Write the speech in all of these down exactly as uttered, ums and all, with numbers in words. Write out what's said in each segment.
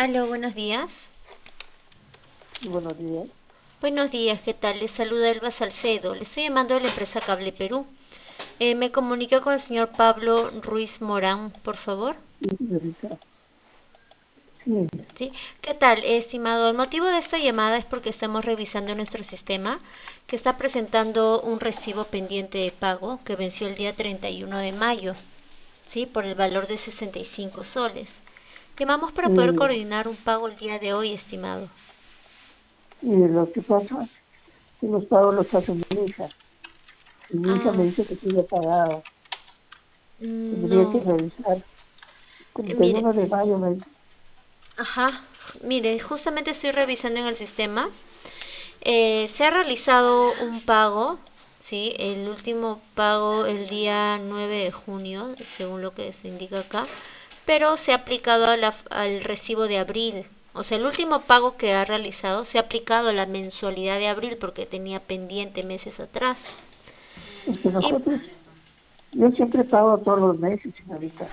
Aló, buenos días. Buenos días. Buenos días, ¿qué tal? Les saluda Elba Salcedo. Le estoy llamando de la empresa Cable Perú. Eh, me comunico con el señor Pablo Ruiz Morán, por favor. Sí, señorita. Sí, ¿Sí? ¿Qué tal, estimado? El motivo de esta llamada es porque estamos revisando nuestro sistema que está presentando un recibo pendiente de pago que venció el día treinta y uno de mayo, ¿sí? Por el valor de sesenta y cinco soles. Llamamos para poder y, coordinar un pago el día de hoy, estimado. y lo que pasa que los pagos los hace mi hija. Y mi hija me Ah, dice que tiene pagado. Tendría que no. revisar. Eh, treinta y mire, uno de mayo me dice. ajá, mire, justamente estoy revisando en el sistema. Eh, se ha realizado un pago, ¿sí? El último pago el día nueve de junio, según lo que se indica acá, pero se ha aplicado a la- al recibo de abril. O sea, el último pago que ha realizado se ha aplicado a la mensualidad de abril porque tenía pendiente meses atrás. Es que Y nosotros, yo siempre pago todos los meses, señorita.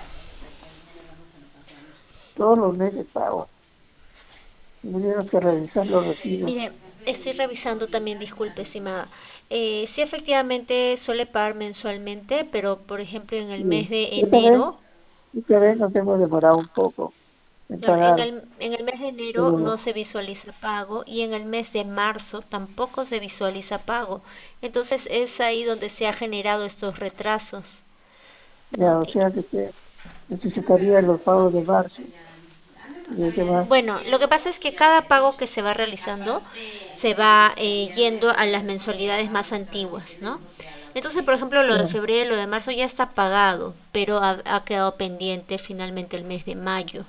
Todos los meses pago. Tendría que revisar los recibos. mire, estoy revisando también, disculpe, estimada. Eh, sí, efectivamente suele pagar mensualmente, pero por ejemplo en el mes Sí. de Esta vez, enero, esta vez nos hemos demorado un poco en claro, en pagar. el, en el mes de enero no Pero se visualiza pago y en el mes de marzo tampoco se visualiza pago. Entonces es ahí donde se ha generado estos retrasos, ya, ¿no? o sea que se necesitaría los pagos de marzo y los demás. Bueno, lo que pasa es que cada pago que se va realizando se va eh, yendo a las mensualidades más antiguas, ¿no? Entonces, por ejemplo, lo de Ya. febrero y lo de marzo ya está pagado, pero ha, ha quedado pendiente finalmente el mes de mayo.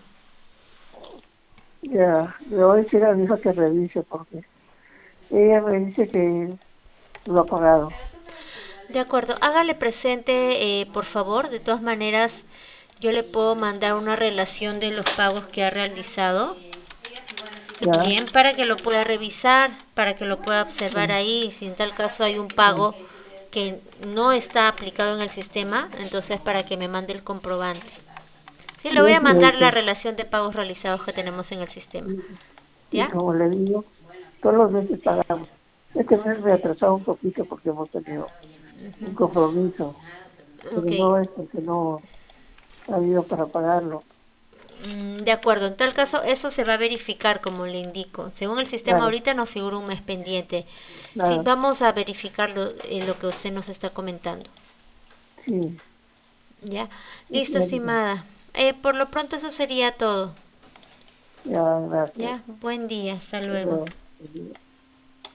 Ya, le voy a decir a mi hija que revise porque ella me dice que lo ha pagado. De acuerdo, hágale presente, eh, por favor. De todas maneras, yo le puedo mandar una relación de los pagos que ha realizado. Ya, Bien, para que lo pueda revisar, para que lo pueda observar ya, ahí. Si en tal caso hay un ya, pago que no está aplicado en el sistema, entonces para que me mande el comprobante. Sí, le voy ya, a mandar señorita. la relación de pagos realizados que tenemos en el sistema. Y, y ¿Ya? como le digo, todos los meses pagamos. Este mes me ha atrasado un poquito porque hemos tenido un compromiso, Ok. pero no es porque no ha habido para pagarlo. Mm, de acuerdo, en tal caso eso se va a verificar como le indico. Según el sistema Claro, ahorita nos figura un mes pendiente. Sí, claro, vamos a verificar lo, eh, lo que usted nos está comentando. sí, ¿Ya? sí, Listo, señorita. estimada. Eh, por lo pronto eso sería todo. Ya, gracias. ¿Ya? Buen día, hasta luego. Pero,